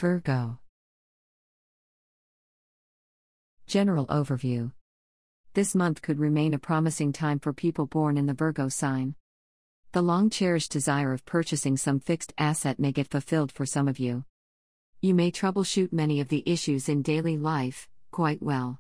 Virgo. General overview. This month could remain a promising time for people born in the Virgo sign. The long-cherished desire of purchasing some fixed asset may get fulfilled for some of you. You may troubleshoot many of the issues in daily life quite well.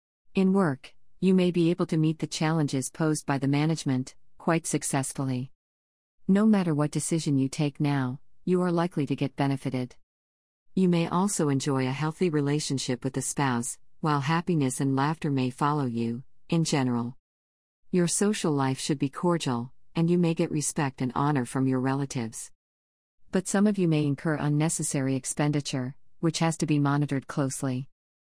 In work, you may be able to meet the challenges posed by the management quite successfully. No matter what decision you take now, you are likely to get benefited. You may also enjoy a healthy relationship with the spouse, while happiness and laughter may follow you, in general. Your social life should be cordial, and you may get respect and honor from your relatives. But some of you may incur unnecessary expenditure, which has to be monitored closely.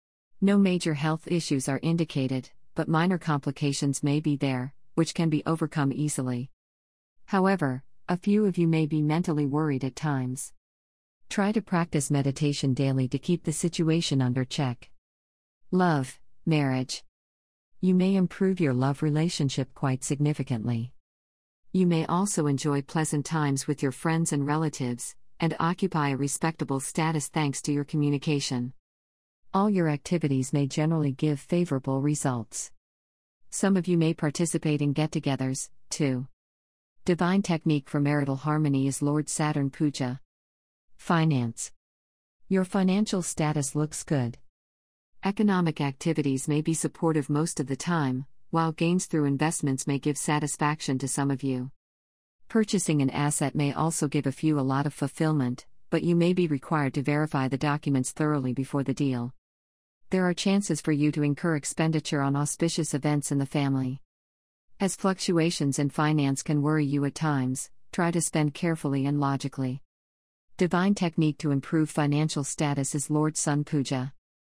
No major health issues are indicated, but minor complications may be there, which can be overcome easily. However, a few of you may be mentally worried at times. Try to practice meditation daily to keep the situation under check. Love, marriage. You may improve your love relationship quite significantly. You may also enjoy pleasant times with your friends and relatives, and occupy a respectable status thanks to your communication. All your activities may generally give favorable results. Some of you may participate in get-togethers, too. Divine technique for marital harmony is Lord Saturn Puja. Finance. Your financial status looks good. Economic activities may be supportive most of the time, while gains through investments may give satisfaction to some of you. Purchasing an asset may also give a few a lot of fulfillment, but you may be required to verify the documents thoroughly before the deal. There are chances for you to incur expenditure on auspicious events in the family. As fluctuations in finance can worry you at times, try to spend carefully and logically. Divine technique to improve financial status is Lord Sun Puja.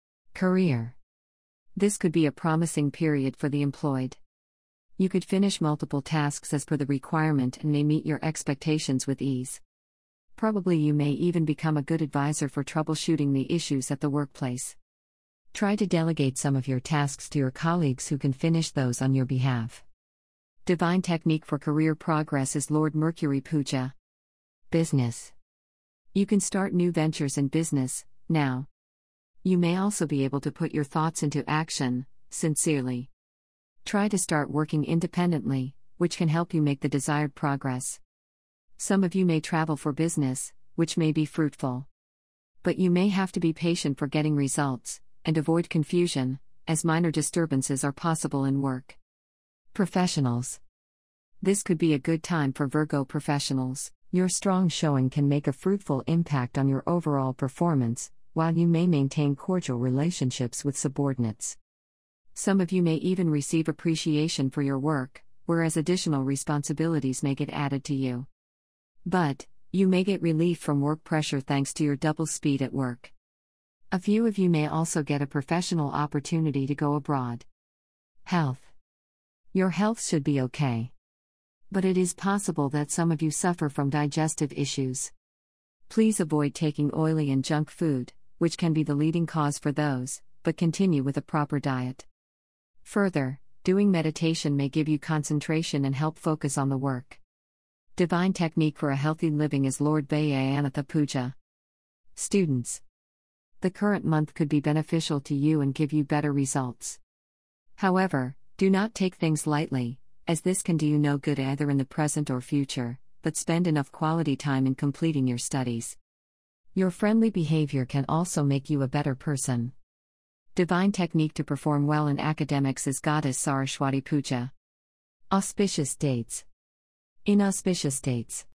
Career. This could be a promising period for the employed. You could finish multiple tasks as per the requirement and may meet your expectations with ease. Probably you may even become a good advisor for troubleshooting the issues at the workplace. Try to delegate some of your tasks to your colleagues who can finish those on your behalf. Divine technique for career progress is Lord Mercury Puja. Business. You can start new ventures in business, now. You may also be able to put your thoughts into action, sincerely. Try to start working independently, which can help you make the desired progress. Some of you may travel for business, which may be fruitful. But you may have to be patient for getting results, and avoid confusion, as minor disturbances are possible in work. Professionals. This could be a good time for Virgo professionals. Your strong showing can make a fruitful impact on your overall performance, while you may maintain cordial relationships with subordinates. Some of you may even receive appreciation for your work, whereas additional responsibilities may get added to you. But, you may get relief from work pressure thanks to your double speed at work. A few of you may also get a professional opportunity to go abroad. Health. Your health should be okay. But it is possible that some of you suffer from digestive issues. Please avoid taking oily and junk food, which can be the leading cause for those, but continue with a proper diet. Further, doing meditation may give you concentration and help focus on the work. Divine technique for a healthy living is Lord Bhayanatha Puja. Students. The current month could be beneficial to you and give you better results. However, do not take things lightly, as this can do you no good either in the present or future, but spend enough quality time in completing your studies. Your friendly behavior can also make you a better person. Divine technique to perform well in academics is Goddess Saraswati Puja. Auspicious dates. Inauspicious dates.